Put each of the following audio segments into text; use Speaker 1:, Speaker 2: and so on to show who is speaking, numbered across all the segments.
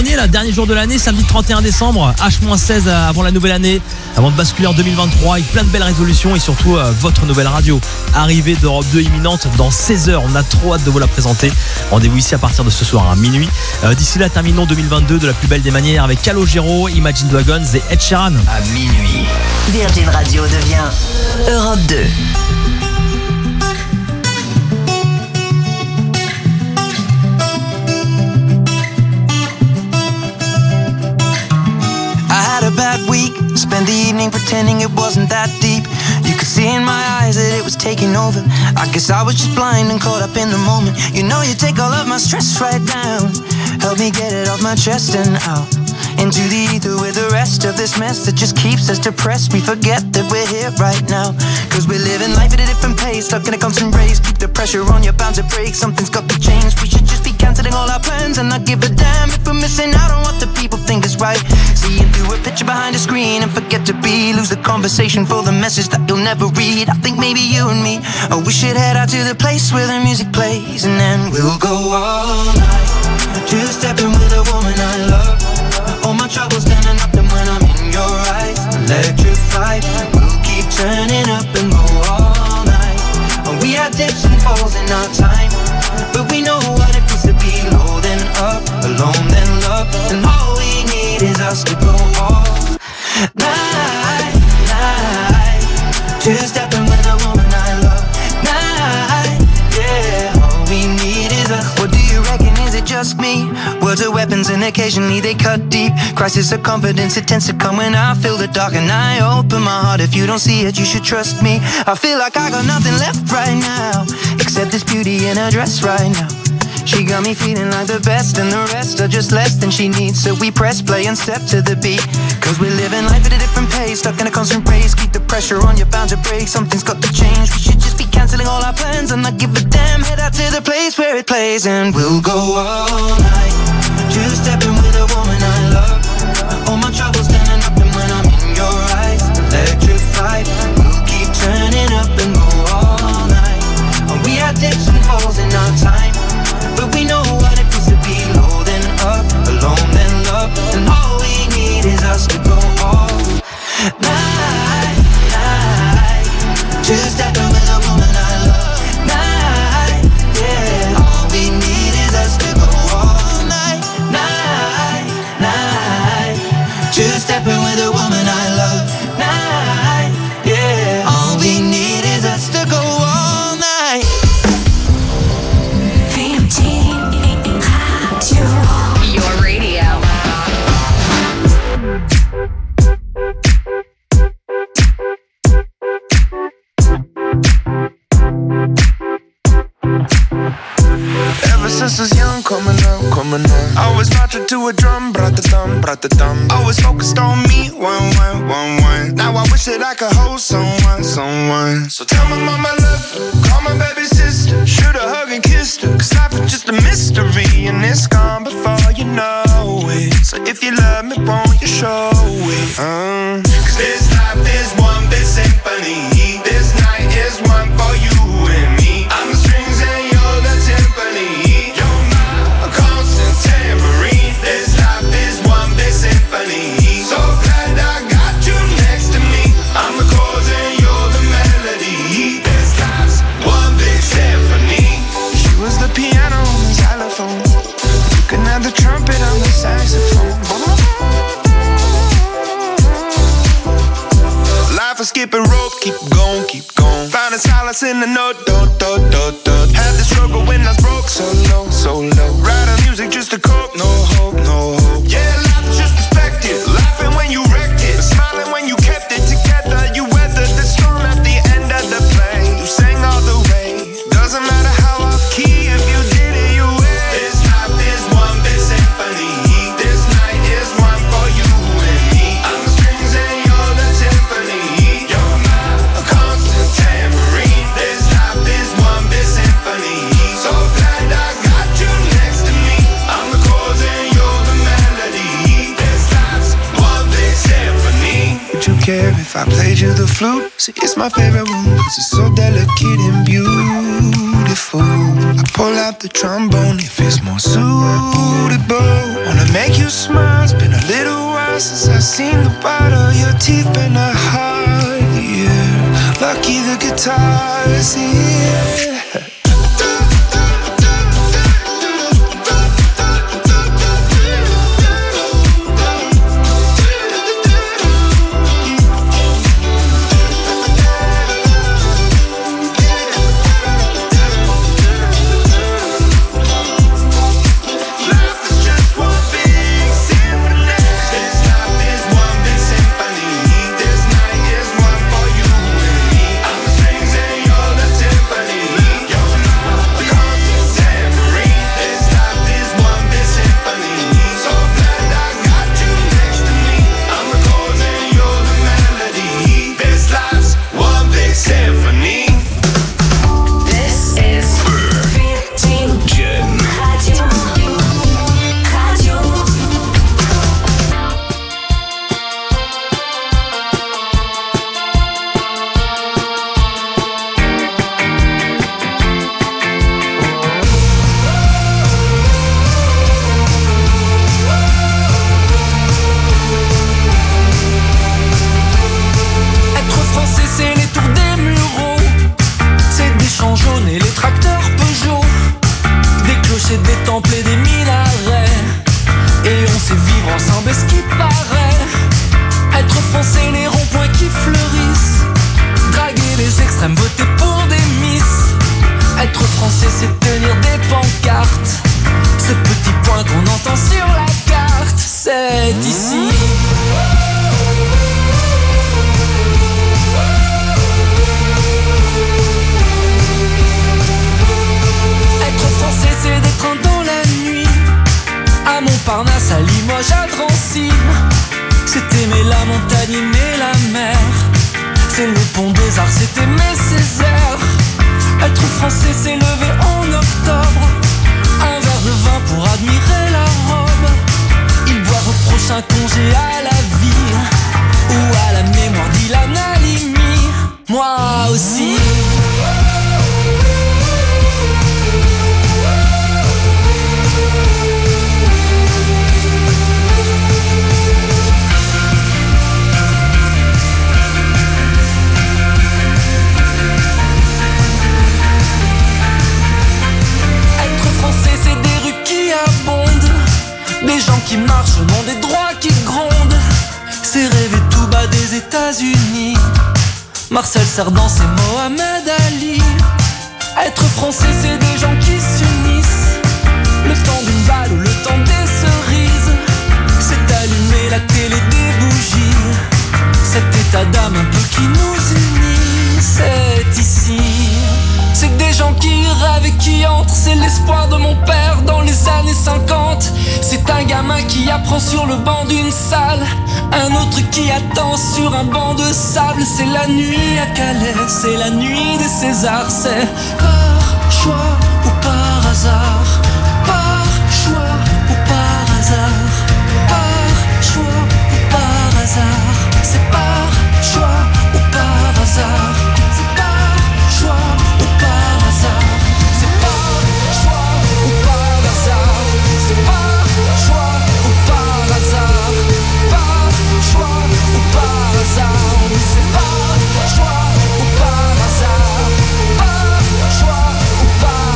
Speaker 1: dernier, là, dernier jour de l'année, samedi 31 décembre, H-16 avant la nouvelle année, avant de basculer en 2023 avec plein de belles résolutions et surtout votre nouvelle radio. Arrivée d'Europe 2 imminente dans 16 heures. On a trop hâte de vous la présenter. Rendez-vous ici à partir de ce soir à minuit. D'ici là, terminons 2022 de la plus belle des manières avec Calogero, Imagine Dragons et Ed Sheeran.
Speaker 2: À minuit, Virgin Radio devient Europe 2.
Speaker 3: Bad week, spent the evening pretending it wasn't that deep. You could see in my eyes that it was taking over. I guess I was just blind and caught up in the moment. You know you take all of my stress right down. Help me get it off my chest and out into the ether with the rest of this mess that just keeps us depressed. We forget that we're here right now, cause we're living life at a different pace, stuck in a constant race. Keep the pressure on, you're bound to break. Something's got to change. We should just be cancelling all our plans and not give a damn if we're missing out on what the people think is right. Seeing through a picture behind a screen and forget to be. Lose the conversation for the message that you'll never read. I think maybe you and me, oh, we should head out to the place where the music plays, and then we'll go all night, just stepping with a woman I love. All my troubles standing up, and when I'm in your eyes, electrified. We'll keep turning up and go all night. We had dips and falls in our time, but we know what it feels to be low then up, alone then love, and all we need is us to go all night, night. Just stepping with a woman I love. Night, yeah. All we need is us. What do you reckon? Is it just me? Words are weapons and occasionally they cut deep. Crisis of confidence, it tends to come when I feel the dark and I open my heart. If you don't see it, you should trust me. I feel like I got nothing left right now except this beauty in her dress right now. She got me feeling like the best, and the rest are just less than she needs. So we press play and step to the beat, cause we're living life at a different pace, stuck in a constant race. Keep the pressure on, you're bound to break. Something's got to change. We should just be cancelling all our plans and not give a damn. Head out to the place where it plays, and we'll go all night, just stepping with a woman I love. All my troubles standing up, and when I'm in your eyes, electrified. We'll keep turning up and go all night. We had dips and falls in our time, but we know what it feels to be low then up, alone then love, and all we need is us to go all night, night. Just stepping with a woman I love. Night, yeah. All we need is us to go all night, night, night. Just stepping with a woman I love. Night, yeah. All we need is us to go all night.
Speaker 4: Your radio.
Speaker 5: Ever since I was young, coming up. I was marching to a drum, brat-a-dum. Always focused on me, one. Now I wish that I could hold someone. So tell my mama I love her, call my baby sister, shoot a hug and kiss her, cause life is just a mystery, and it's gone before you know it. So if you love me, won't you show it? Cause this life is one big symphony. This night is one for you and me. I'm the strings and you're the timpani. You're my constant tambourine. This life is one big symphony. So glad I got you next to me. I'm the chords and you're the melody. This life's one big symphony. She was the piano on the xylophone. You can have the trumpet on the saxophone. Life is skipping rope, keep going. Find a solace in the note, do. Had the struggle when I was broke, so low. Writing music just to cope, no hope. Yeah, life is just perspective. Laughing when you wrecked it, smiling when you kept it together. You weathered the storm at the end of the play. You sang all the way. Doesn't matter how off key, if you did it, you win. This life is one big symphony. This night is one for you and me. I'm the strings and you're the timpani. You're my constant tambourine. This life is one big symphony. So glad I got you next to me. I'm the chords and you're the melody. This life's one big symphony. Would you care if I played you the flute? See, it's my favorite one, cause it's so delicate and beautiful. beautiful. I pull out the trombone if it's more suitable. Wanna make you smile, it's been a little while since I've seen the white of your teeth and a heart, yeah. Lucky the guitar is here.
Speaker 6: Marcel Cerdan, c'est Mohamed Ali. Être français, c'est des gens qui s'unissent. Le temps d'une balle ou le temps des cerises. C'est allumer la télé des bougies. Cet état d'âme un peu qui nous unit. C'est ici. C'est des gens qui rêvent et qui entrent. C'est l'espoir de mon père dans les années 50. C'est un gamin qui apprend sur le banc d'une salle. Un autre qui attend sur un banc de sable. C'est la nuit à Calais, c'est la nuit des Césars. C'est par choix ou par hasard. Par choix ou par hasard. Par choix ou par hasard. C'est par choix ou par hasard. C'est par choix ou par hasard. C'est par choix ou par hasard. C'est par choix ou par hasard. Par choix ou par hasard. C'est par choix ou par hasard. Par choix ou par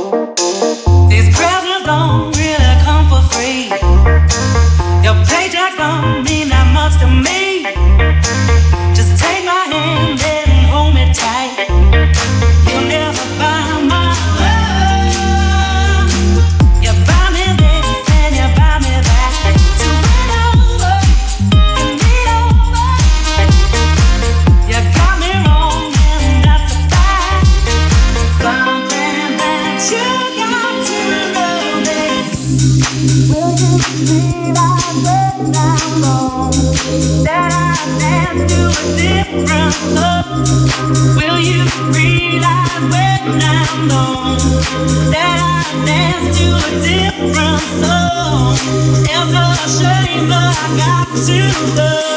Speaker 7: These presents don't really come for free. Your paycheck don't mean that much to me. Just take my hand and hold me tight. You'll never buy my love. You buy me this and you buy me that. So win over, you need over. You got me wrong and that's a fact. Something that you got to know is, will you realize when I'm wrong that I dance to a different love? Will you realize when I'm gone that I dance to a different song? It's a shame but I got to love.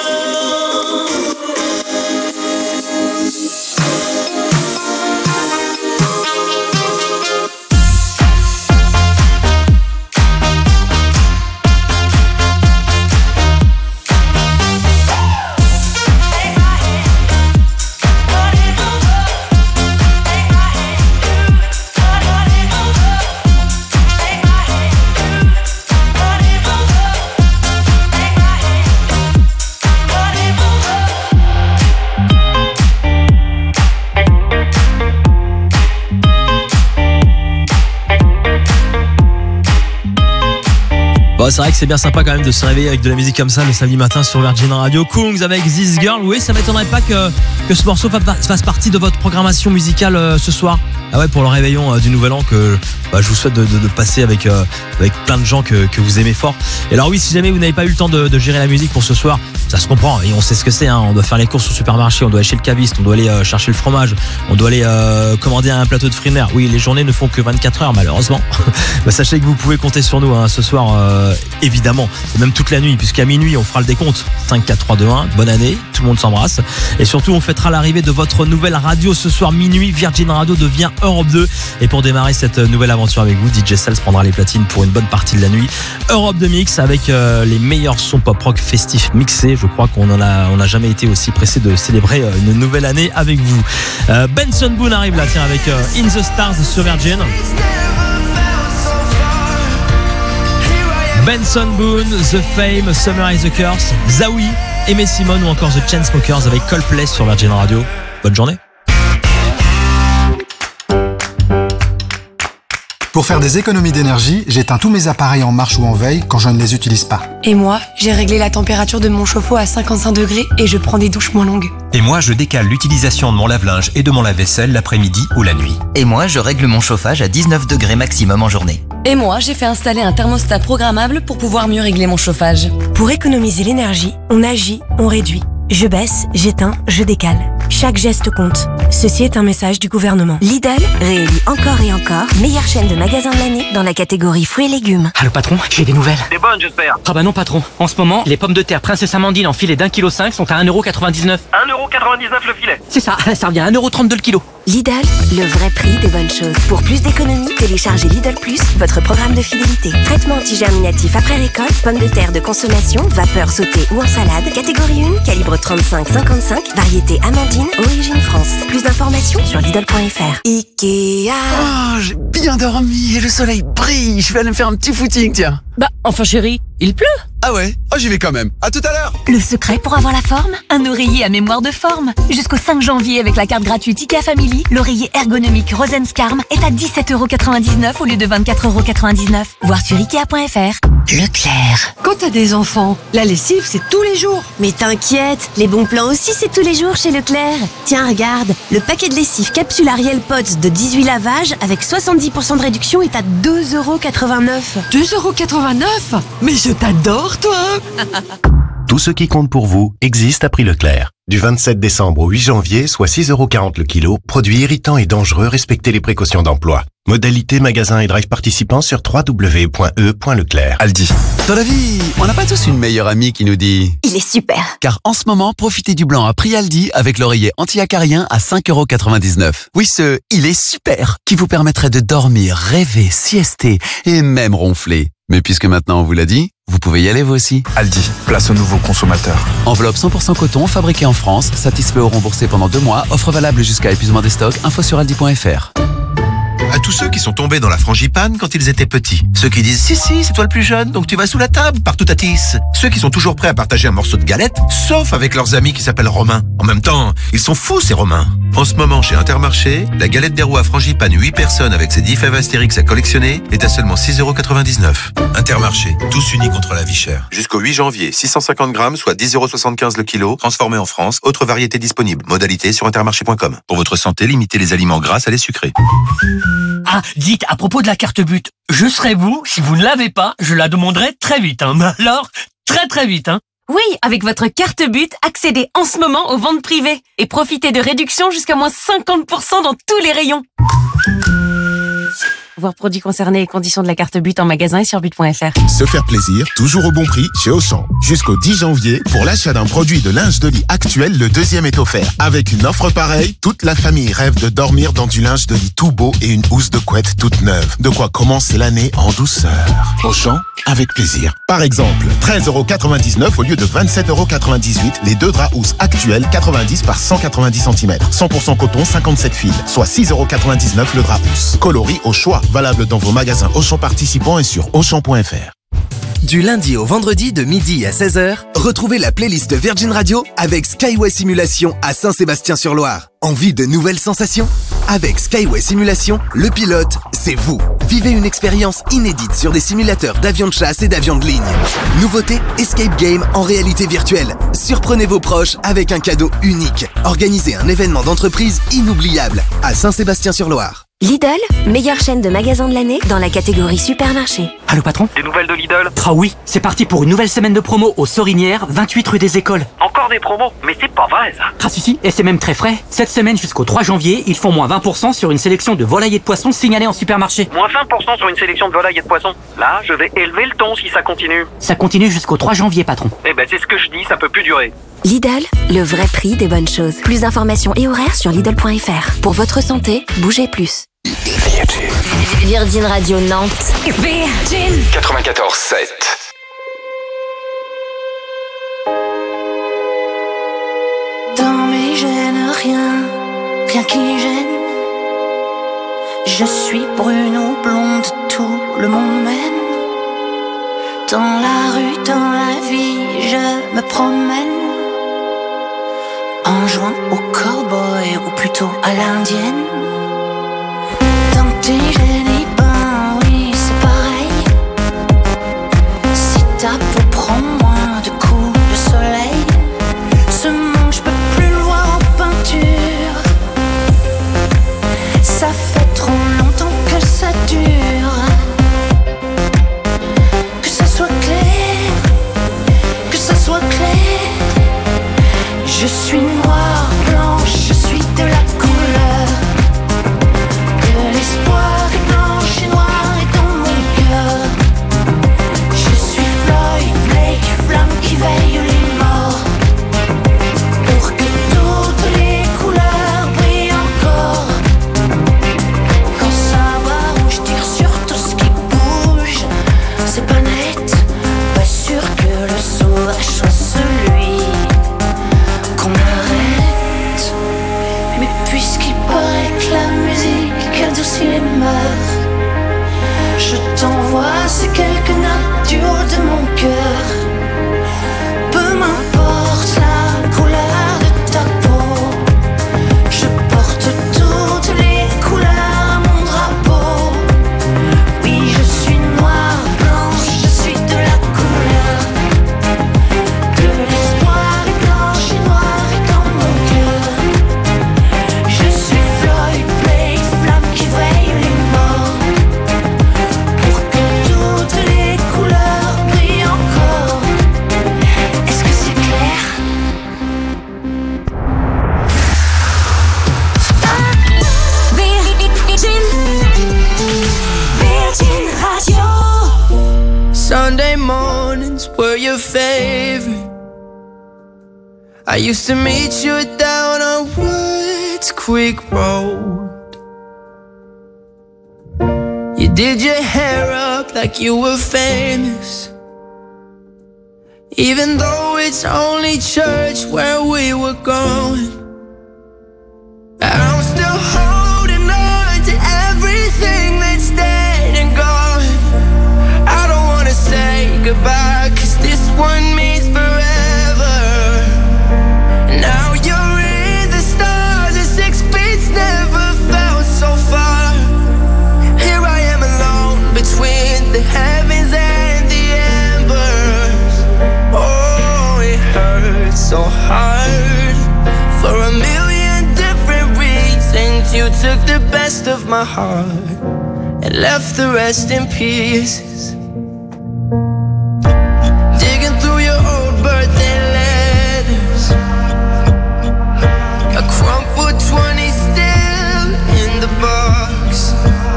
Speaker 1: Bon, c'est vrai que c'est bien sympa quand même de se réveiller avec de la musique comme ça le samedi matin sur Virgin Radio. Kungs avec This Girl. Oui, ça m'étonnerait pas que ce morceau fasse partie de votre programmation musicale ce soir. Ah ouais, pour le réveillon du nouvel an que je vous souhaite de passer avec plein de gens que vous aimez fort. Et alors oui, si jamais vous n'avez pas eu le temps de gérer la musique pour ce soir, ça se comprend et on sait ce que c'est, hein. On doit faire les courses au supermarché, on doit aller chez le caviste, on doit aller chercher le fromage, on doit aller commander un plateau de fruits de mer. Oui, les journées ne font que 24 heures malheureusement. Sachez que vous pouvez compter sur nous ce soir évidemment, et même toute la nuit, puisqu'à minuit on fera le décompte. 5, 4, 3, 2, 1, bonne année, tout le monde s'embrasse. Et surtout on fêtera l'arrivée de votre nouvelle radio ce soir minuit. Virgin Radio devient Europe 2. Et pour démarrer cette nouvelle aventure avec vous, DJ Salz prendra les platines pour une bonne partie de la nuit. Europe 2 Mix avec les meilleurs sons pop rock festifs mixés. Je crois qu'on n'a jamais été aussi pressé de célébrer une nouvelle année avec vous. Benson Boone arrive là, tiens, avec In the Stars sur Virgin. Benson Boone, The Fame, Summer is the Curse, Zawi, Aimé Simone ou encore The Chainsmokers avec Coldplay sur Virgin Radio. Bonne journée.
Speaker 8: Pour faire des économies d'énergie, j'éteins tous mes appareils en marche ou en veille quand je ne les utilise pas.
Speaker 9: Et moi, j'ai réglé la température de mon chauffe-eau à 55 degrés et je prends des douches moins longues.
Speaker 10: Et moi, je décale l'utilisation de mon lave-linge et de mon lave-vaisselle l'après-midi ou la nuit.
Speaker 11: Et moi, je règle mon chauffage à 19 degrés maximum en journée.
Speaker 12: Et moi, j'ai fait installer un thermostat programmable pour pouvoir mieux régler mon chauffage.
Speaker 13: Pour économiser l'énergie, on agit, on réduit. Je baisse, j'éteins, je décale. Chaque geste compte. Ceci est un message du gouvernement.
Speaker 2: Lidl réélit encore et encore meilleure chaîne de magasins de l'année dans la catégorie fruits et légumes.
Speaker 14: Allô patron, j'ai des nouvelles.
Speaker 15: Des bonnes j'espère.
Speaker 14: Ah bah non patron, en ce moment, les pommes de terre Princesse Amandine en filet d'1,5 kg sont à 1,99€.
Speaker 15: 1,99€ le filet.
Speaker 14: C'est ça, ça revient à 1,32€ le kilo.
Speaker 2: Lidl, le vrai prix des bonnes choses. Pour plus d'économies, téléchargez Lidl Plus, votre programme de fidélité. Traitement antigerminatif après récolte, pommes de terre de consommation, vapeur sautée ou en salade. Catégorie 1, calibre 35-55, variété Amandine, origine France. Plus d'informations sur Lidl.fr.
Speaker 16: Ikea. Oh, j'ai bien dormi et le soleil brille. Je vais aller me faire un petit footing, tiens.
Speaker 12: Bah, enfin chérie, il pleut.
Speaker 16: Ah ouais? Oh, j'y vais quand même. À tout à l'heure.
Speaker 17: Le secret pour avoir la forme? Un oreiller à mémoire de forme. Jusqu'au 5 janvier avec la carte gratuite IKEA Family, l'oreiller ergonomique Rosenskarm est à 17,99€ au lieu de 24,99€. Voir sur Ikea.fr.
Speaker 2: Leclerc.
Speaker 18: Quand t'as des enfants, la lessive c'est tous les jours.
Speaker 13: Mais t'inquiète, les bons plans aussi c'est tous les jours chez Leclerc. Tiens regarde, le paquet de lessive capsule Ariel Pods de 18 lavages avec 70% de réduction est à 2,89€.
Speaker 18: 2,89€? Mais je t'adore toi.
Speaker 19: Tout ce qui compte pour vous existe à prix Leclerc. Du 27 décembre au 8 janvier, soit 6,40€ le kilo, produits irritants et dangereux, respectez les précautions d'emploi. Modalité magasin et drive participants sur www.e.leclerc.
Speaker 16: Aldi. Dans la vie, on n'a pas tous une meilleure amie qui nous dit
Speaker 2: « Il est super ».
Speaker 16: Car en ce moment, profitez du blanc à prix Aldi avec l'oreiller anti-acarien à 5,99€. Oui, ce « Il est super » qui vous permettrait de dormir, rêver, siester et même ronfler. Mais puisque maintenant on vous l'a dit, vous pouvez y aller vous aussi.
Speaker 20: Aldi, place aux nouveaux consommateurs.
Speaker 16: Enveloppe 100% coton, fabriqué en France, satisfait ou remboursé pendant 2 mois, offre valable jusqu'à épuisement des stocks, info sur aldi.fr.
Speaker 21: À tous ceux qui sont tombés dans la frangipane quand ils étaient petits. Ceux qui disent « Si, c'est toi le plus jeune, donc tu vas sous la table, partout à tisse ». Ceux qui sont toujours prêts à partager un morceau de galette, sauf avec leurs amis qui s'appellent Romain. En même temps, ils sont fous ces Romains. En ce moment, chez Intermarché, la galette des rois frangipane 8 personnes avec ses 10 fèves Astérix à collectionner est à seulement 6,99 €. Intermarché, tous unis contre la vie chère. Jusqu'au 8 janvier, 650 grammes, soit 10,75 € le kilo, transformé en France. Autre variété disponible. Modalité sur intermarché.com. Pour votre santé, limitez les aliments gras à les sucrés.
Speaker 22: Ah, dites, à propos de la carte but, je serai vous, si vous ne l'avez pas, je la demanderai très vite, hein. Mais alors, très vite, hein.
Speaker 23: Oui, avec votre carte but, accédez en ce moment aux ventes privées et profitez de réductions jusqu'à moins 50% dans tous les rayons. Voir produits concernés et conditions de la carte but en magasin et sur but.fr.
Speaker 24: Se faire plaisir, toujours au bon prix chez Auchan. Jusqu'au 10 janvier, pour l'achat d'un produit de linge de lit actuel, le deuxième est offert. Avec une offre pareille, toute la famille rêve de dormir dans du linge de lit tout beau et une housse de couette toute neuve. De quoi commencer l'année en douceur. Auchan, avec plaisir. Par exemple, 13,99 € au lieu de 27,98 €, les deux draps housses actuels 90 par 190 cm. 100% coton, 57 fils, soit 6,99 € le drap housse. Coloris au choix. Valable dans vos magasins Auchan participants et sur Auchan.fr.
Speaker 25: Du lundi au vendredi de midi à 16h, retrouvez la playlist Virgin Radio avec Skyway Simulation à Saint-Sébastien-sur-Loire. Envie de nouvelles sensations ? Avec Skyway Simulation, le pilote, c'est vous. Vivez une expérience inédite sur des simulateurs d'avions de chasse et d'avions de ligne. Nouveauté, Escape Game en réalité virtuelle. Surprenez vos proches avec un cadeau unique. Organisez un événement d'entreprise inoubliable à Saint-Sébastien-sur-Loire.
Speaker 2: Lidl, meilleure chaîne de magasins de l'année dans la catégorie supermarché.
Speaker 14: Allô patron ?
Speaker 15: Des nouvelles de Lidl ?
Speaker 14: Ah oui, c'est parti pour une nouvelle semaine de promo aux Sorinières, 28 rue des Écoles.
Speaker 15: Encore des promos ? Mais c'est pas vrai ça.
Speaker 14: Ah si, et c'est même très frais. Cette semaine jusqu'au 3 janvier, ils font moins 20% sur une sélection de volailles et de poissons signalés en supermarché.
Speaker 15: Moins 20% sur une sélection de volailles et de poissons. Là, je vais élever le ton si ça continue.
Speaker 14: Ça continue jusqu'au 3 janvier patron.
Speaker 15: Eh ben c'est ce que je dis, ça peut plus durer.
Speaker 2: Lidl, le vrai prix des bonnes choses. Plus d'informations et horaires sur Lidl.fr. Pour votre santé, bougez plus.
Speaker 13: Virgin Radio Nantes.
Speaker 23: Virgin
Speaker 26: 94.7.
Speaker 3: Dans mes gènes, rien qui gêne. Je suis brune ou blonde, tout le monde m'aime. Dans la rue, dans la vie, je me promène. En jouant au cowboy ou plutôt à l'indienne. Dans tes gènes, ben oui, c'est pareil. Si ta peau prend moins de coups de soleil, ce monde, je peux plus le voir en peinture. Ça fait trop longtemps que ça dure. Que ça soit clair, que ça soit clair. Je suis noire, blanche, je suis de la couleur. De l'espoir et blanche et noire est dans mon cœur. Je suis Floyd, Blake, flamme qui veille les morts. Pour que toutes les couleurs brillent encore. Quand savoir où je tire sur tout ce qui bouge, c'est pas net. Pas sûr que le sauvage soit celui qu'on arrête. Mais puisqu'il paraît que la musique adoucit les mœurs, je t'envoie ces quelques notes du haut de mon cœur. Peu m'importe la couleur de ta peau, je porte toutes les couleurs à mon drapeau. Oui, je suis noire, blanche, je suis de la couleur. De l'espoir et blanche et noire est dans mon cœur. Je suis Floyd, Blake, flamme qui veille les morts. Pour que toutes les couleurs brillent encore. Est-ce que c'est clair? Virgin Radio.
Speaker 6: Sunday mornings were your favorite. I used to meet you down on Woods Creek Road. You did your hair up like you were famous, even though it's only church where we were going. I'm still holding on to everything
Speaker 3: took the best of my heart and left the rest in pieces. Digging through your old birthday letters, a crumpled 20 still in the box.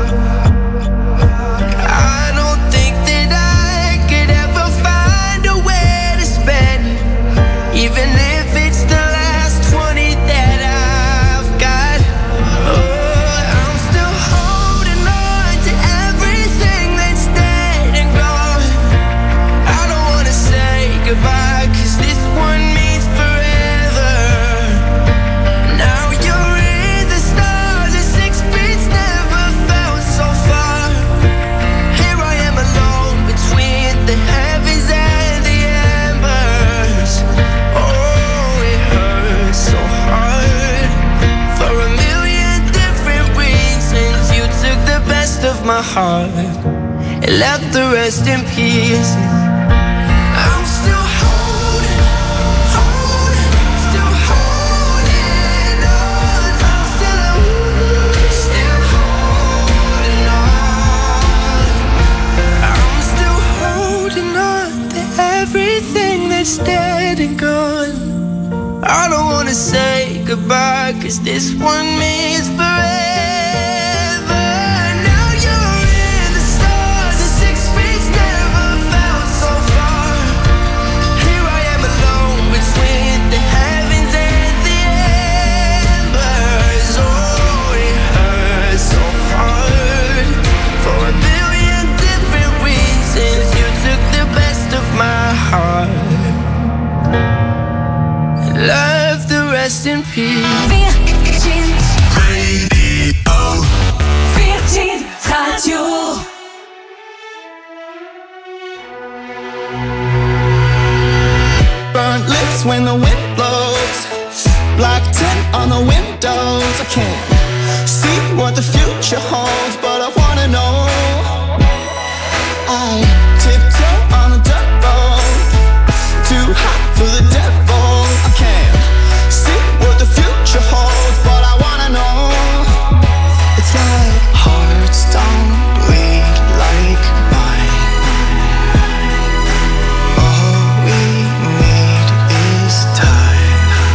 Speaker 3: I don't think that I could ever find a way to spend it, even if it's the last 20 that I've got. Oh, I'm still holding on to everything that's dead and gone. I don't wanna say goodbye, 'cause this one means forever. Now you're in the stars, and 6 feet never felt so far. Here I am alone between the heavens and the embers. Oh, it hurts so hard for a million different reasons. You took the best of my heart and left the rest in pieces. I'm still holding on. I'm still holding on. I'm still holding on. I'm still holding on to everything that's dead and gone. I don't wanna say goodbye, 'cause this one means forever. Now you're in the stars, and 6 feet never felt so far. Here I am alone between the heavens and the embers. Oh, it hurts so hard for a million different reasons. You took the best of my heart, left the rest in peace.
Speaker 6: Virgin Radio. Virgin Radio.
Speaker 1: Burnt lips when the wind blows, black tint on the windows. I can't see what the future holds, but I wanna know. I tiptoe on a dirt road, too hot for the devil. I can't see what the future holds, but I wanna know. It's like hearts don't bleed like mine. All we need is time.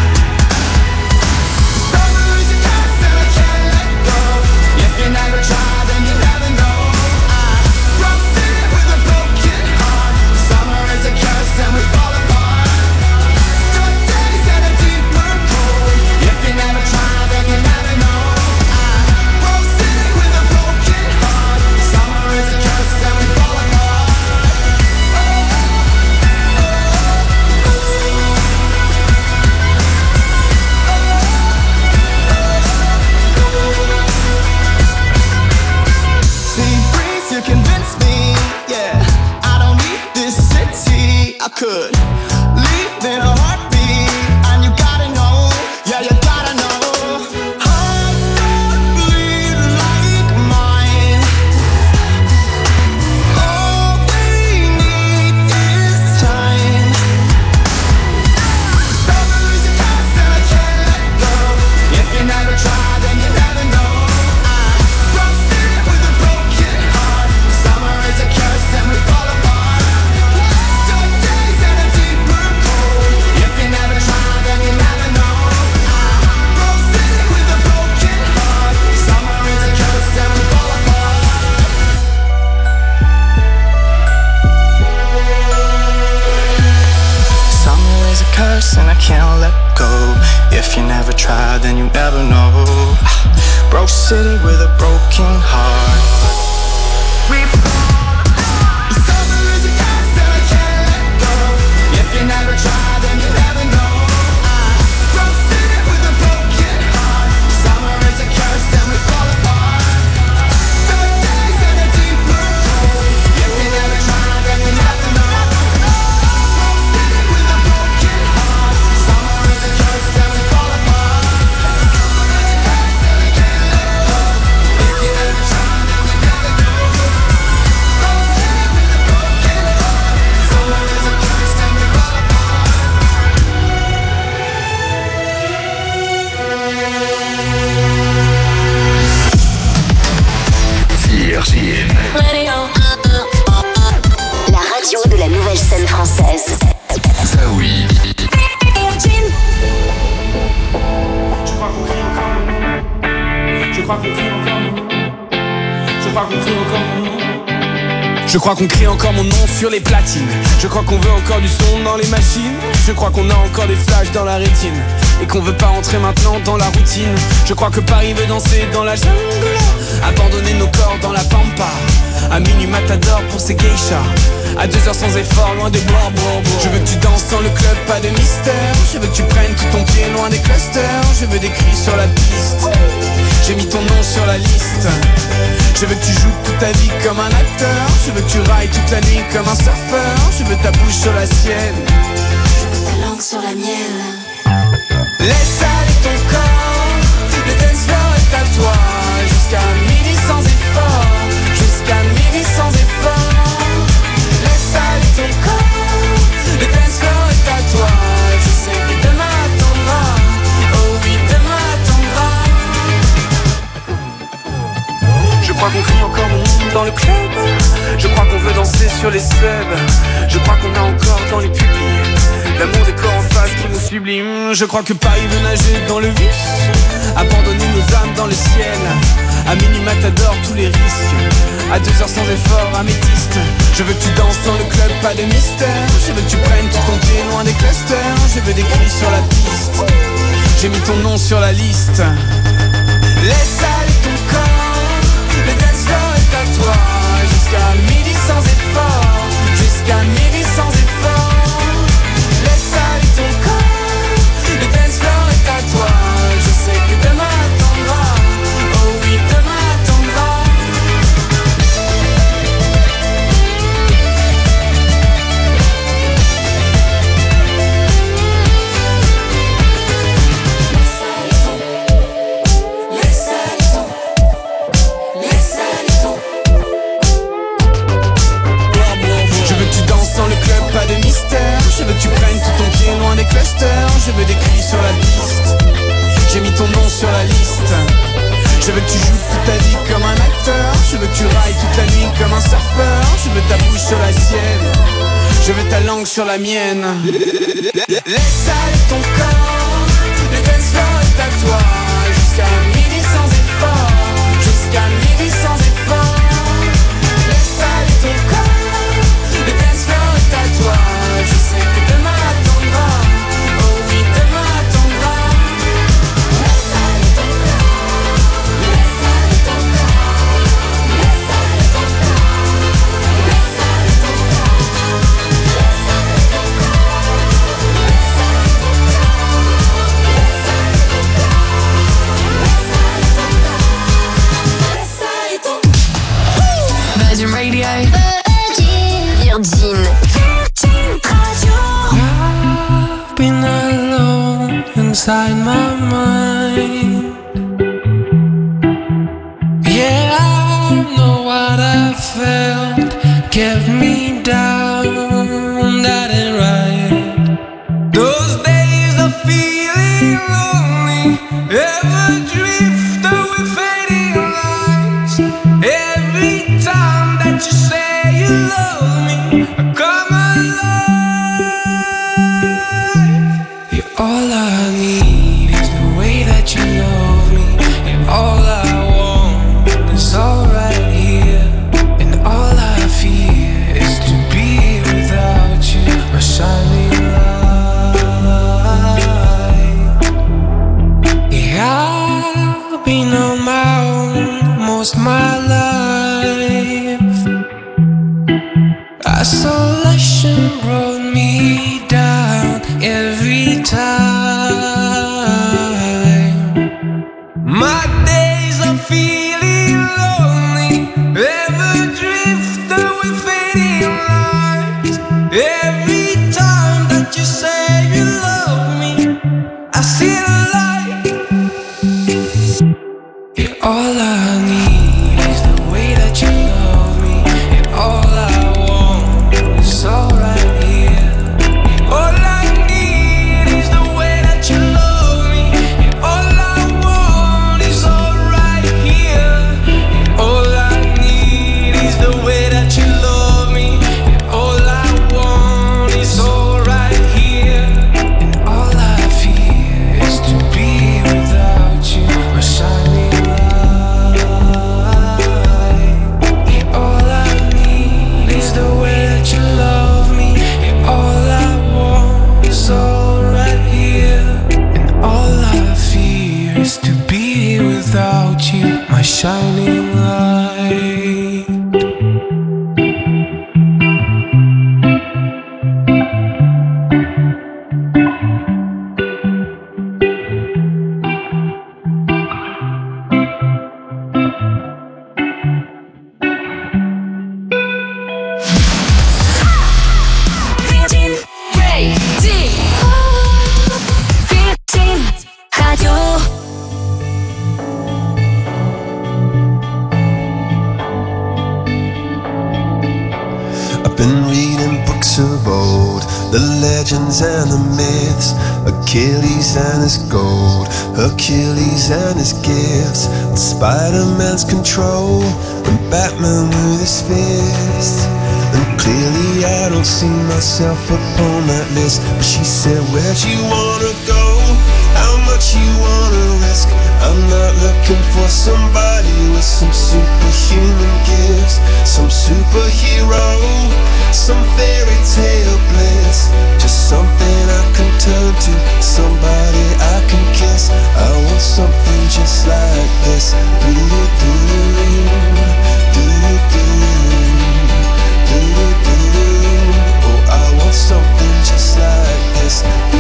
Speaker 1: Summer is a curse and I can't let go. If you never try, then you never know. I broke it with a broken heart. Summer is a curse and we fall apart. Dark days and a deeper cold. If you never try, then you never know. I broke it with a broken heart. Summer is a curse and we fall apart. See, breeze, you convince me, yeah. I don't need this city. I could leave in a heartbeat, and you gotta know, yeah, you gotta know. Hearts don't bleed like mine. All we need is time. Summer is a curse and I can't let go. If you never try, then you never know. I broke it with a broken heart. Summer is a curse and we fall apart. Dark days and a deeper cold. If you never try, then you never know. I broke it with a broken heart. Summer is a curse and we fall apart. Summer is a curse and I can't let go. If you never try, then you never know. Broke city with a broken heart. Summer is a curse and I can't let go. If you never try, then you never know. I broke city with a broken heart. Summer is a curse and we fall apart. Dark days and a deeper cold. If you never try, then you never know. Broke city with a broken heart. Summer is a curse and we fall apart. Summer is a curse and I can't let go. If you never try, then you never know.
Speaker 2: scène française.
Speaker 10: Ça oui.
Speaker 1: Je crois qu'on crie encore mon nom. Je crois qu'on crie encore mon nom. Je crois qu'on crie encore mon nom. Je crois qu'on crie encore mon nom sur les platines. Je crois qu'on veut encore du son dans les machines. Je crois qu'on a encore des flashs dans la rétine et qu'on veut pas rentrer maintenant dans la routine. Je crois que Paris veut danser dans la jungle, abandonner nos corps dans la pampa. À minuit matador pour ses geishas, à 2 heures sans effort, loin des bois. Je veux que tu danses dans le club, pas de mystère. Je veux que tu prennes tout ton pied loin des clusters. Je veux des cris sur la piste. J'ai mis ton nom sur la liste. Je veux que tu joues toute ta vie comme un acteur. Je veux que tu railles toute la nuit comme un surfeur. Je veux ta bouche sur la sienne. Je veux ta langue sur la mienne. Laisse aller ton corps. Le dance floor est à toi. Jusqu'à midi sans effort. Jusqu'à midi sans effort. Laisse aller ton corps. Le dance floor est à toi. Je sais que demain attendra. Oh oui, demain attendra. Je crois qu'on crie encore mon nom dans le club. Je crois qu'on veut danser sur les subs. Je crois qu'on a encore dans les pupilles l'amour des corps en face qui nous sublime. Je crois que Paris veut nager dans le vice, abandonner nos âmes dans le ciel. À minuit matador tous les risques, à 2 heures sans effort, améthyste. Je veux que tu danses dans le club, pas de mystère. Je veux que tu prennes tout ton pied loin des clusters. Je veux des cris sur la piste. J'ai mis ton nom sur la liste. Laisse aller ton corps. Le dance floor est à toi. Jusqu'à midi sans effort. Jusqu'à midi sans effort. Laisse aller ton corps. Le dance floor est à toi. Je sais que demain attendra. Oh oui, demain attendra. Laisse aller ton. Laisse aller ton. Je veux que tu danses dans le club, pas de mystère. Je veux que tu prennes tout ton pied loin des clusters. Je veux des cris sur la piste. J'ai mis ton nom sur la liste. Je veux que tu joues toute ta vie comme un acteur. Je veux que tu railles toute la nuit comme un surfeur. Je veux ta bouche sur la sienne. Je veux ta langue sur la mienne. Laisse aller ton corps. Le dance floor est à toi. Jusqu'à midi sans effort. Jusqu'à midi sans effort. Laisse aller ton corps. Le dance floor est à toi. Je sais que demain attendra. Oh oui, demain attendra. Laisse aller ton corps. Laisse aller ton corps. Laisse aller ton corps. Laisse aller ton corps. Laisse aller ton corps. Laisse aller ton corps. Laisse aller ton corps.
Speaker 4: Virgin Radio.
Speaker 2: Virgin. Virgin Radio.
Speaker 4: I've been alone inside my mind. Yeah, I know what I felt kept me down. That ain't right. Those days of feeling lonely, ever drift away fading lights. Every time that you say you love me, I come alive. You're all I need is the way that you love me, and all I want is all right here, and all I fear is to be without you, a shining light. Yeah, I've been on my own most my life.
Speaker 1: Been reading books of old, the legends and the myths, Achilles and his gold, Hercules and his gifts, and Spider-Man's control, and Batman with his fist. And clearly I don't see myself upon that list. But she said, where'd you wanna go? How much you wanna risk? I'm not looking for somebody with some superhuman gifts, some superhero, some fairy tale bliss. Just something I can turn to, somebody I can kiss. I want something just like this. Oh, I want something just like this.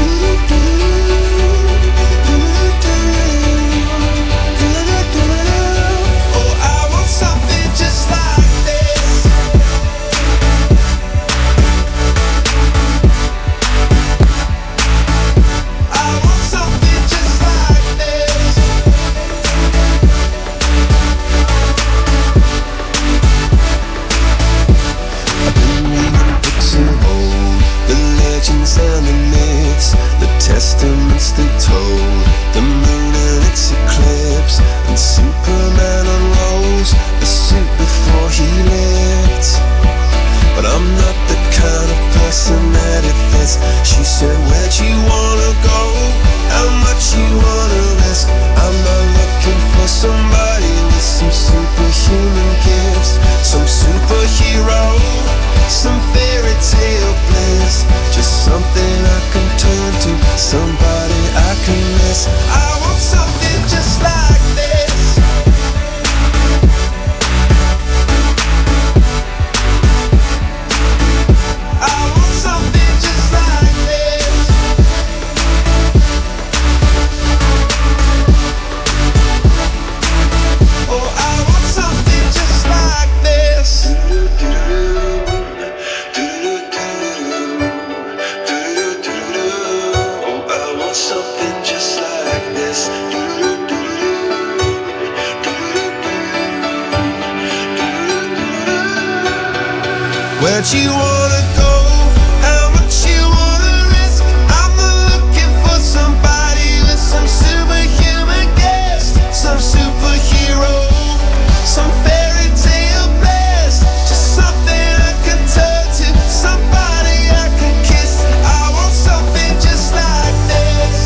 Speaker 1: And the myths, the testaments they told, the moon and its eclipse, and Superman unrolls the suit before he lived. But I'm not the kind of person that it fits. She said, where'd you wanna go? How much you wanna risk? I'm not looking for somebody with some superhuman gifts, some superhero, some fairy tale bliss. Just something I can turn to, somebody I can miss. I want something just like this. I want something just like this. Oh, I want something just like this. Something just like this. Where'd you wanna go? How much you wanna risk? I'm not looking for somebody with some superhuman gifts, some superhero, some fairy tale bliss. Just something I can turn to, somebody I can kiss. I want something just like this.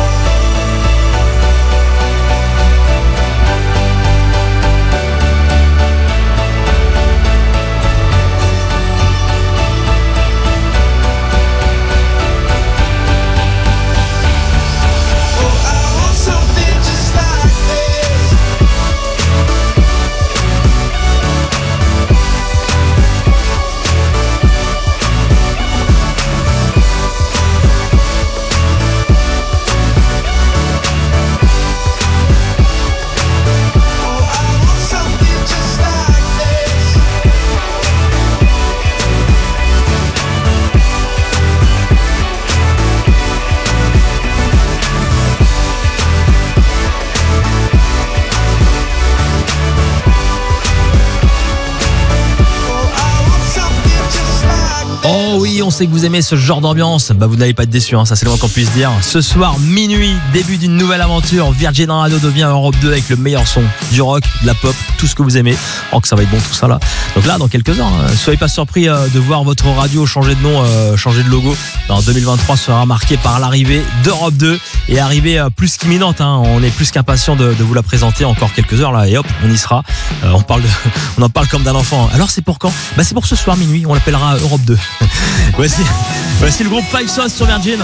Speaker 5: Oh oui, on sait que vous aimez ce genre d'ambiance. Bah vous n'allez pas être déçus, hein, ça c'est le moins qu'on puisse dire. Ce soir, minuit, début d'une nouvelle aventure. Virgin Radio devient Europe 2 avec le meilleur son, du rock, de la pop, tout ce que vous aimez. Oh que ça va être bon tout ça là. Donc là, dans quelques heures, soyez pas surpris de voir votre radio changer de nom, changer de logo. En 2023 sera marqué par l'arrivée d'Europe 2 et arrivée plus qu'imminente. Hein. On est plus qu'impatient de vous la présenter encore quelques heures là et hop, on y sera. On en parle comme d'un enfant. Alors c'est pour quand? Bah c'est pour ce soir minuit. On l'appellera Europe 2. Voici le groupe 5 Sauce sur Virgin.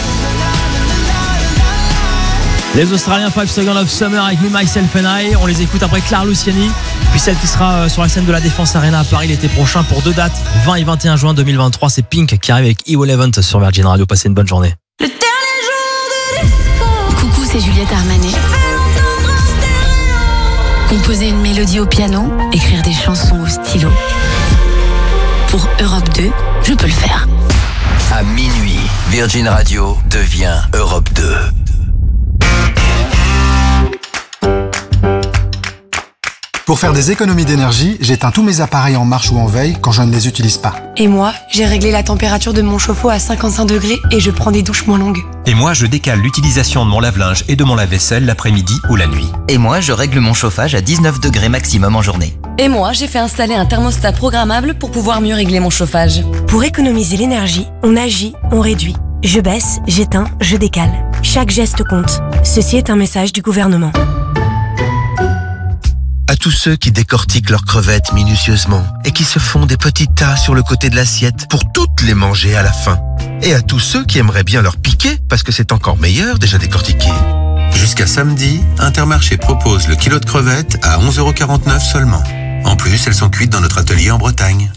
Speaker 5: Les Australiens 5 Seconds of Summer avec Me, Myself and I. On les écoute après Clara Luciani, puis celle qui sera sur la scène de la Défense Arena à Paris l'été prochain pour 2 dates, 20 et 21 juin 2023. C'est Pink qui arrive avec EO Event sur Virgin Radio. Passez une bonne journée.
Speaker 7: Le dernier jour de disco. Coucou, c'est Juliette Armanet. Composer une mélodie au piano, écrire des chansons au stylo. Pour Europe 2, je peux le faire.
Speaker 8: À minuit, Virgin Radio devient Europe 2.
Speaker 9: Pour faire des économies d'énergie, j'éteins tous mes appareils en marche ou en veille quand je ne les utilise pas.
Speaker 11: Et moi, j'ai réglé la température de mon chauffe-eau à 55 degrés et je prends des douches moins longues.
Speaker 10: Et moi, je décale l'utilisation de mon lave-linge et de mon lave-vaisselle l'après-midi ou la nuit.
Speaker 12: Et moi, je règle mon chauffage à 19 degrés maximum en journée.
Speaker 17: Et moi, j'ai fait installer un thermostat programmable pour pouvoir mieux régler mon chauffage.
Speaker 2: Pour économiser l'énergie, on agit, on réduit. Je baisse, j'éteins, je décale. Chaque geste compte. Ceci est un message du gouvernement.
Speaker 21: À tous ceux qui décortiquent leurs crevettes minutieusement et qui se font des petits tas sur le côté de l'assiette pour toutes les manger à la fin. Et à tous ceux qui aimeraient bien leur piquer parce que c'est encore meilleur déjà décortiqué. Jusqu'à samedi, Intermarché propose le kilo de crevettes à 11,49 € seulement. En plus, elles sont cuites dans notre atelier en Bretagne.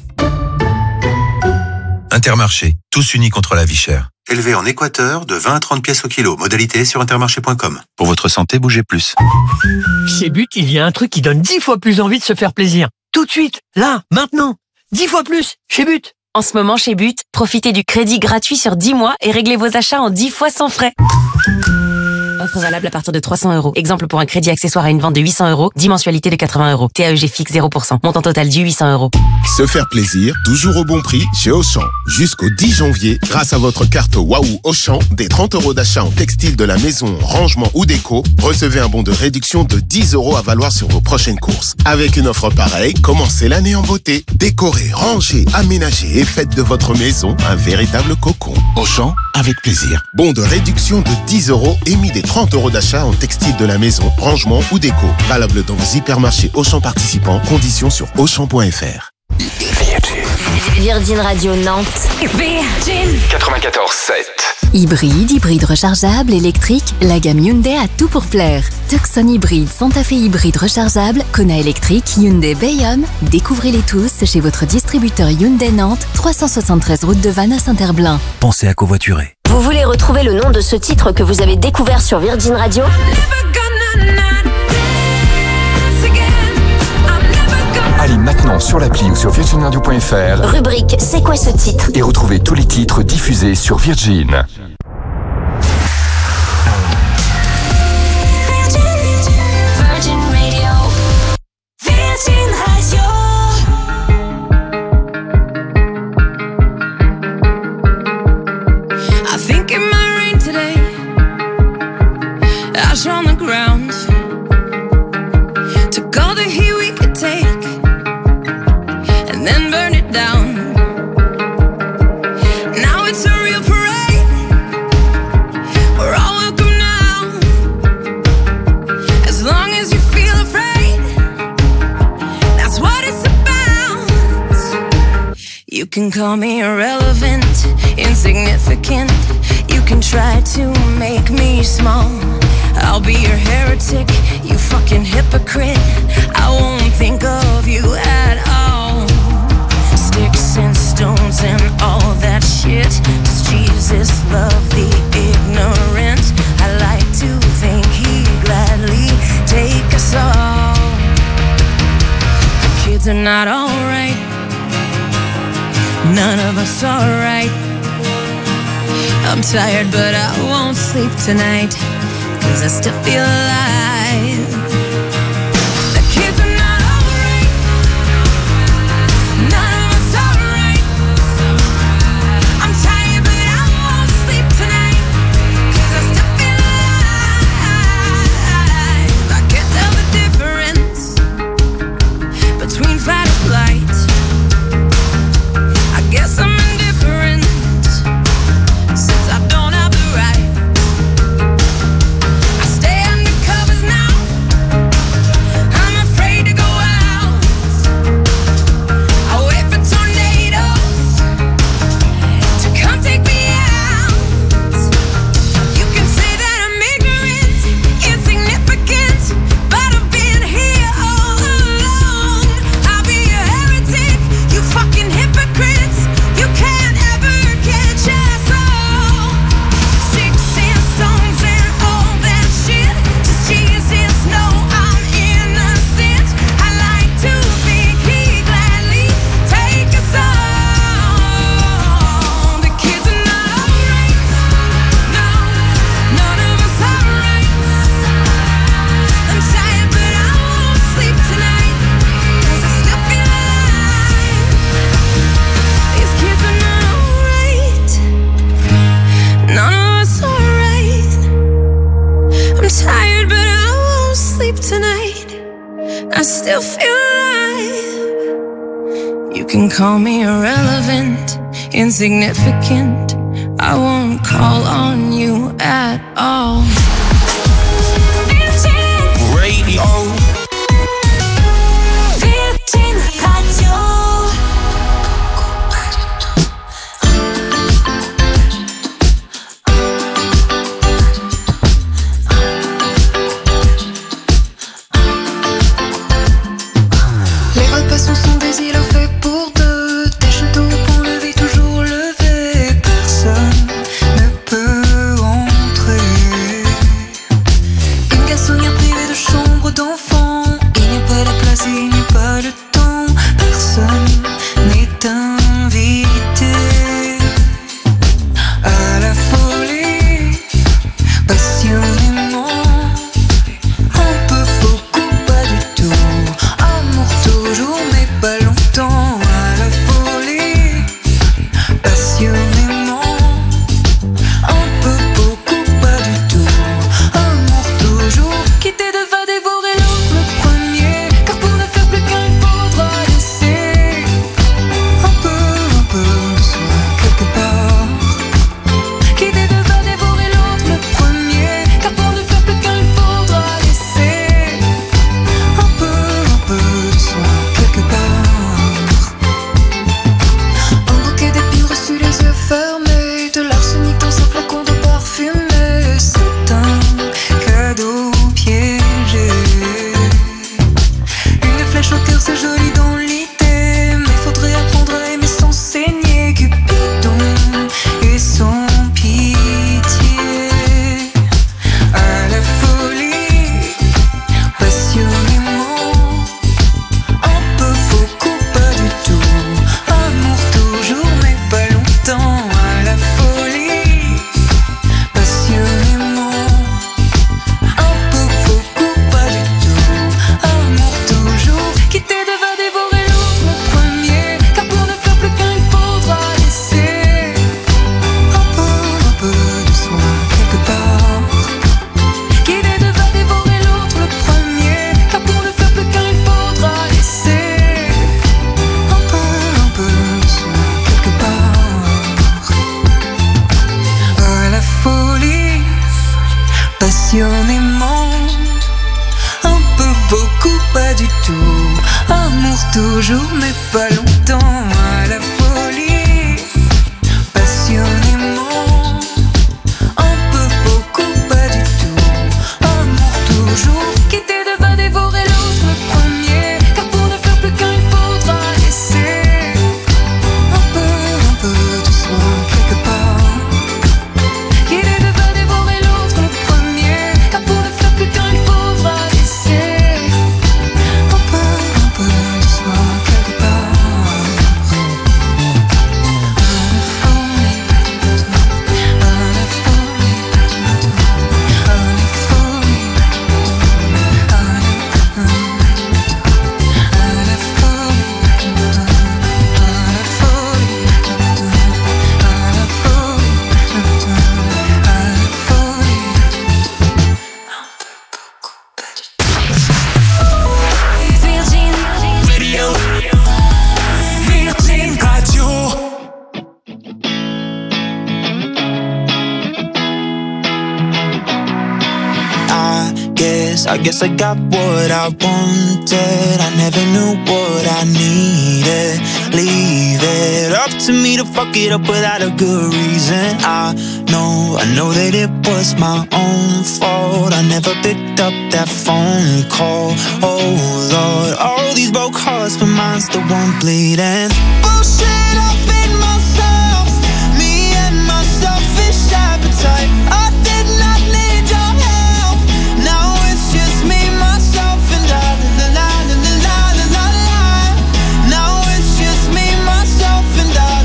Speaker 21: Intermarché, tous unis contre la vie chère. Élevé en Équateur de 20 à 30 pièces au kilo. Modalité sur intermarché.com. Pour votre santé, bougez plus.
Speaker 22: Chez But, il y a un truc qui donne 10 fois plus envie de se faire plaisir. Tout de suite, là, maintenant. 10 fois plus, chez But.
Speaker 23: En ce moment, chez But, profitez du crédit gratuit sur 10 mois et réglez vos achats en 10 fois sans frais. Offre valable à partir de 300 €. Exemple pour un crédit accessoire à une vente de 800 €, 10 mensualités de 80 €. TAEG fixe 0%. Montant total dû 800 €.
Speaker 24: Se faire plaisir, toujours au bon prix chez Auchan. Jusqu'au 10 janvier, grâce à votre carte Waouh Auchan, des 30 € d'achat en textile de la maison, rangement ou déco, recevez un bon de réduction de 10 € à valoir sur vos prochaines courses. Avec une offre pareille, commencez l'année en beauté. Décorez, rangez, aménagez et faites de votre maison un véritable cocon. Auchan, avec plaisir. Bon de réduction de 10 € émis des 30 € d'achat en textile de la maison, rangement ou déco. Valable dans vos hypermarchés Auchan participants. Conditions sur Auchan.fr.
Speaker 18: Virgin Radio Nantes. Virgin
Speaker 26: 94.7.
Speaker 7: Hybride rechargeable, électrique, la gamme Hyundai a tout pour plaire. Tucson hybride, Santa Fe hybride rechargeable, Kona électrique, Hyundai Bayonne. Découvrez-les tous chez votre distributeur Hyundai Nantes, 373 route de Vannes à Saint-Herblain.
Speaker 10: Pensez à covoiturer.
Speaker 18: Vous voulez retrouver le nom de ce titre que vous avez découvert sur Virgin Radio?
Speaker 26: Allez maintenant sur l'appli ou sur virginradio.fr.
Speaker 18: Rubrique C'est quoi ce titre?
Speaker 26: Et retrouvez tous les titres diffusés sur Virgin.
Speaker 18: Virgin Radio. Virgin Radio.
Speaker 6: I think it might rain today. Ash on the ground. Took all the heat we could take and then burn it down. Now it's a real parade. We're all welcome now. As long as you feel afraid, that's what it's about. You can call me irrelevant, insignificant. You can try to make me small. I'll be your heretic, you fucking hypocrite. I won't think of you at all. Sticks and stones and all that shit. Does Jesus love the ignorant? I like to think he'd gladly take us all. The kids are not alright. None of us are right. I'm tired but I won't sleep tonight, 'cause I still feel alive. The kids are not alright. None of us are right. I'm tired but I won't sleep tonight, 'cause I still feel alive. I can't tell the difference between fight or flight. I guess I'm indifferent since I don't have the right. I stay undercover
Speaker 14: can call me irrelevant, insignificant. I won't call on you at all.
Speaker 1: Radio.
Speaker 15: Virgin Radio.
Speaker 14: Les repas sont des îlots faits pour deux. Des châteaux au pont levé, toujours levé. Personne ne peut entrer. Une garçonnière privée de chambre d'enfant. Il n'y a pas la place et il n'y a pas le temps. Personne n'est invité à la folie. Passionnément, un peu, beaucoup, pas du tout. Amour toujours mais pas longtemps. À la folie, passionnément, un peu, beaucoup, pas du tout. Amour toujours, quitter va dévorer l'autre le premier. Car pour ne faire plus qu'un, il faudra laisser un peu de soi quelque part. Quitter va dévorer l'autre le premier. Car pour ne faire plus qu'un, il faudra laisser un peu de soi quelque part. Un bouquet d'épines reçu les yeux fermés. De l'arsenic dans un flacon de parfumé. C'est un cadeau piégé. Une flèche au cœur, c'est joli dans l'idée. Mais faudrait apprendre à aimer sans saigner. Cupidon et sans pitié. À la folie, passionnément, un peu, beaucoup, pas du tout. Amour toujours mais pas longtemps. À la folie, passionnément, un peu, beaucoup, pas du tout. Amour toujours, quitter va dévorer l'autre le premier. Car pour ne faire plus qu'un, il faudra laisser un peu de soi quelque part. Quitter va dévorer l'autre le premier. Car pour ne faire plus qu'un, il faudra laisser un peu de soi quelque part. À la folie, passionnément, un peu, beaucoup, pas du tout. Amour toujours mais pas longtemps. À la folie, passionnément, un peu, beaucoup, pas du tout. Amour toujours, quitter va dévorer l'autre le premier. Car pour ne faire plus qu'un, il faudra laisser un peu de soi quelque part. Quitter va dévorer l'autre le premier. Car pour ne faire plus qu'un, il faudra laisser un peu de soi quelque part.
Speaker 15: Virgin Radio. Virgin Radio.
Speaker 3: I guess I got what I wanted. I never knew what I needed. Leave it up to me to fuck it up without a good reason. I know that it was my own fault. I never picked up that phone call. Oh Lord, all these broke hearts, but mine's the one bleeding. Bullshit up in myself, me and my selfish appetite. I did not need your help. Now it's just me, myself, and I. Now it's just me, myself, and I.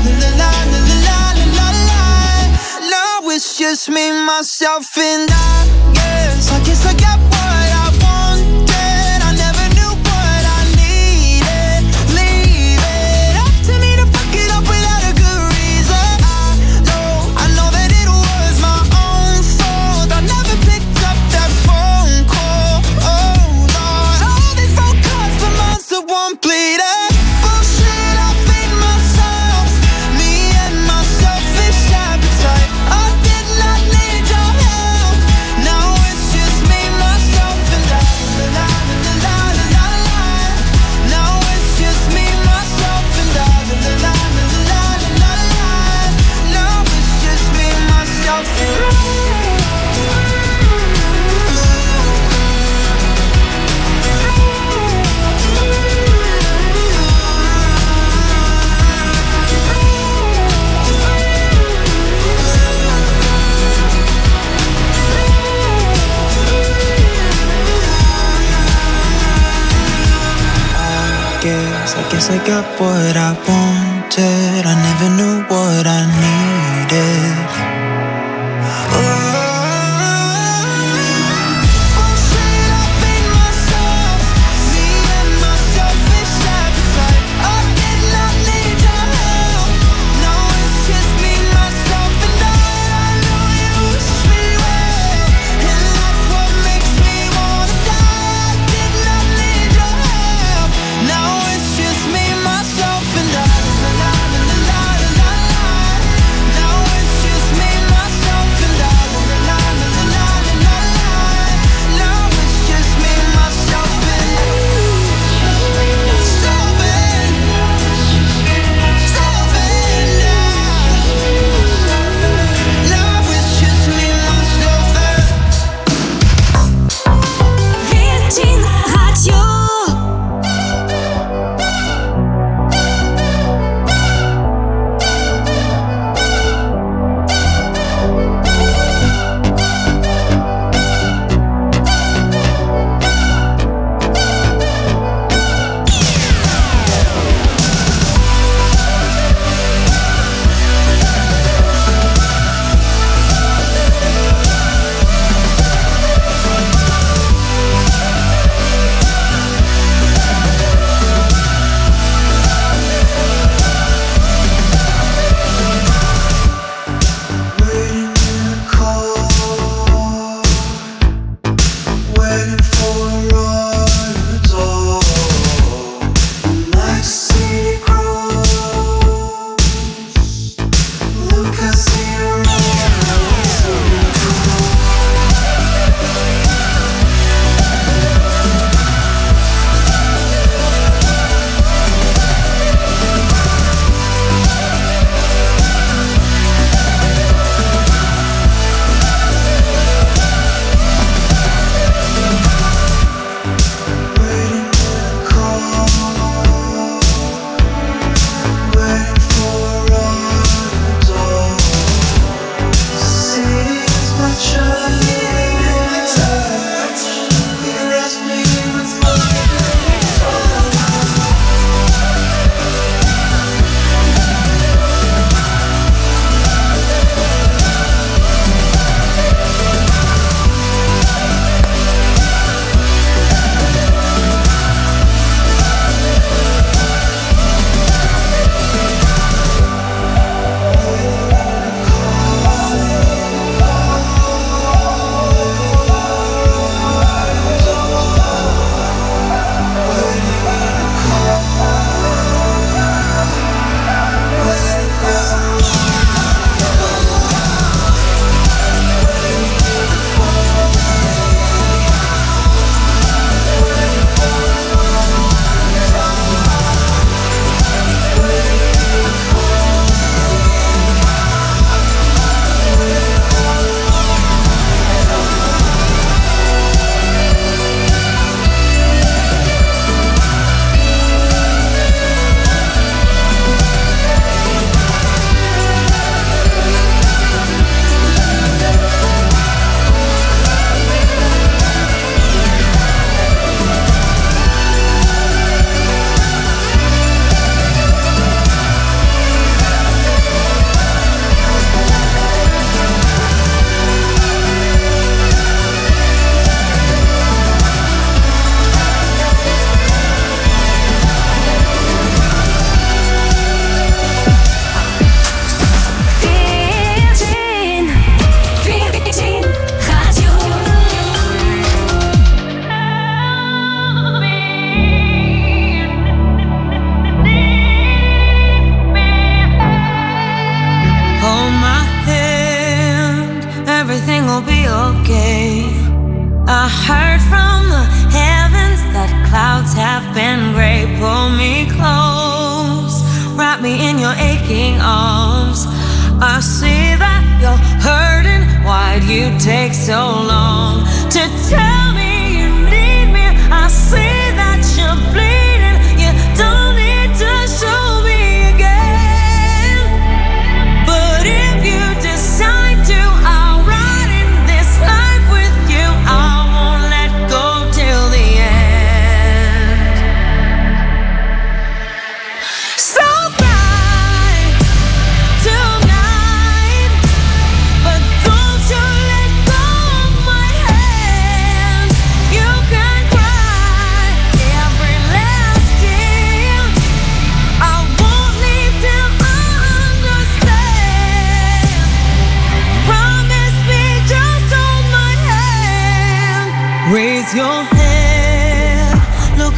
Speaker 3: Now it's just me, myself, and I. Yes, I guess I got what I wanted. I never knew what I needed. Leave it up to me to fuck it up without a good reason. I know that it was my own fault. I never picked up that phone call. Oh Lord, all these phone calls, the months that won't bleed. Bullshit up in guess I got what I wanted. I never knew what I needed.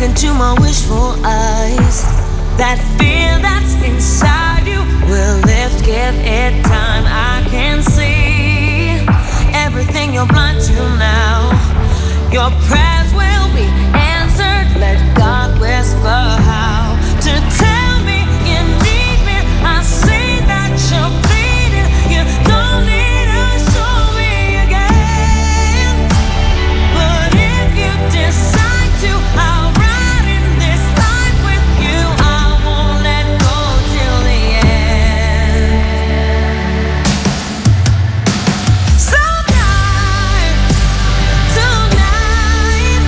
Speaker 15: look into my wishful eyes, that fear that's inside you will lift, give it time. I can see everything you're blind to now. Your prayers will be answered. Let God whisper how to tell me you need me. I see that you're bleeding. You don't need to show me again. But if you decide to, I'll ride in this life with you. I won't let go till the end. So tonight,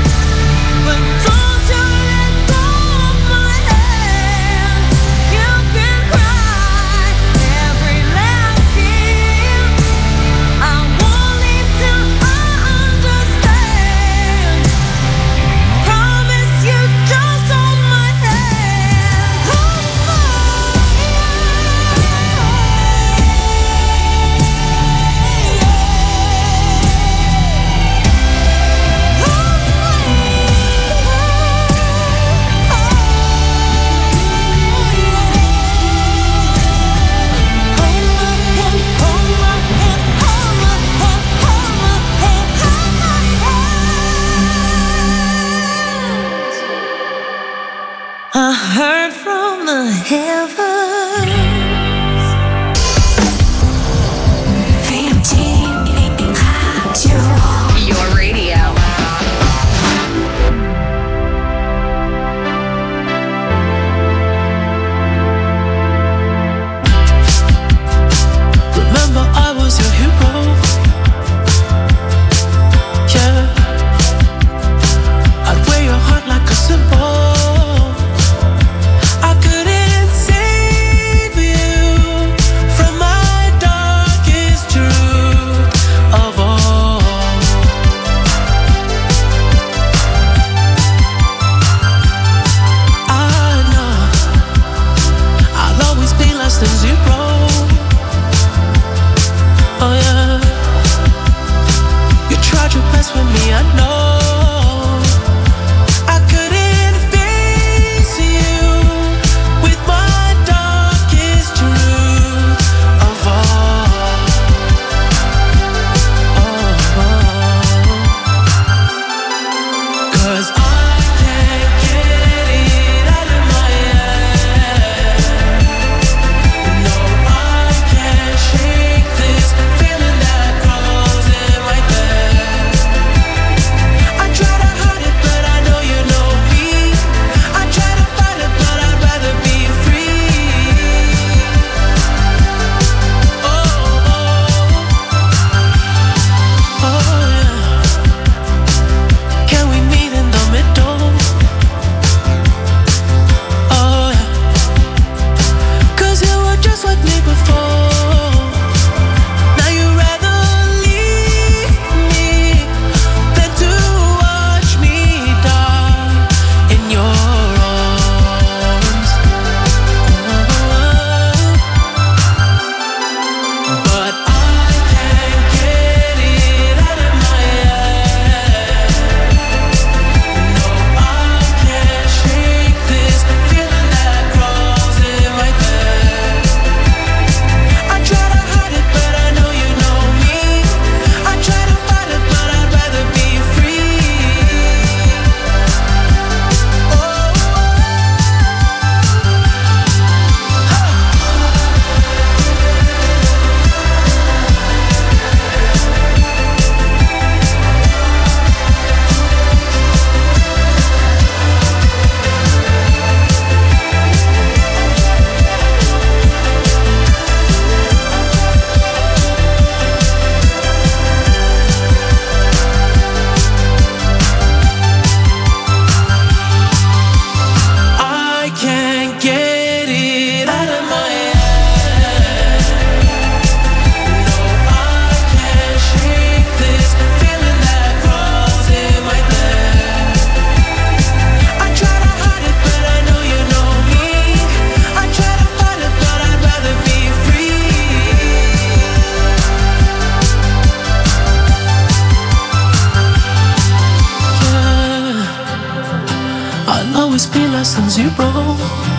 Speaker 6: you wrong.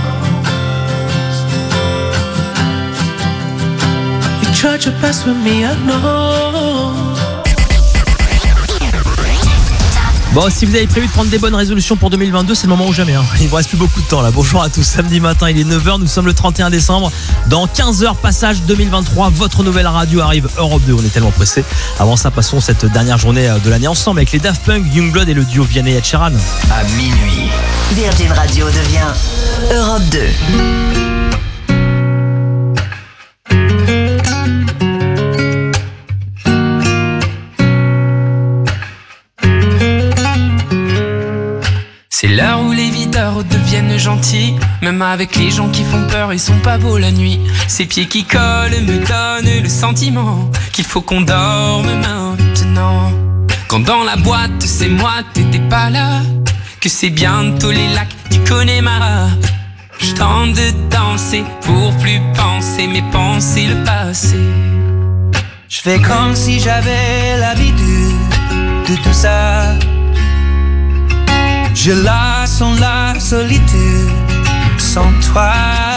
Speaker 6: You tried your best with me, I know.
Speaker 5: Bon, si vous avez prévu de prendre des bonnes résolutions pour 2022, c'est le moment ou jamais. Il vous reste plus beaucoup de temps là. Bonjour à tous, samedi matin, il est 9h, nous sommes le 31 décembre. Dans 15h, passage 2023, votre nouvelle radio arrive, Europe 2, on est tellement pressés. Avant ça, passons cette dernière journée de l'année ensemble avec les Daft Punk, Youngblood et le duo Vianney et Ed Sheeran.
Speaker 8: À minuit, Virgin Radio devient Europe 2.
Speaker 6: C'est l'heure où les videurs deviennent gentils. Même avec les gens qui font peur, ils sont pas beaux la nuit. Ces pieds qui collent me donnent le sentiment qu'il faut qu'on dorme maintenant. Quand dans la boîte, c'est moi, t'étais pas là. Que c'est bientôt les lacs du Connemara. Je tente de danser pour plus penser, mais penser le passé.
Speaker 3: Je fais comme si j'avais l'habitude de tout ça. Je la sens la solitude sans toi.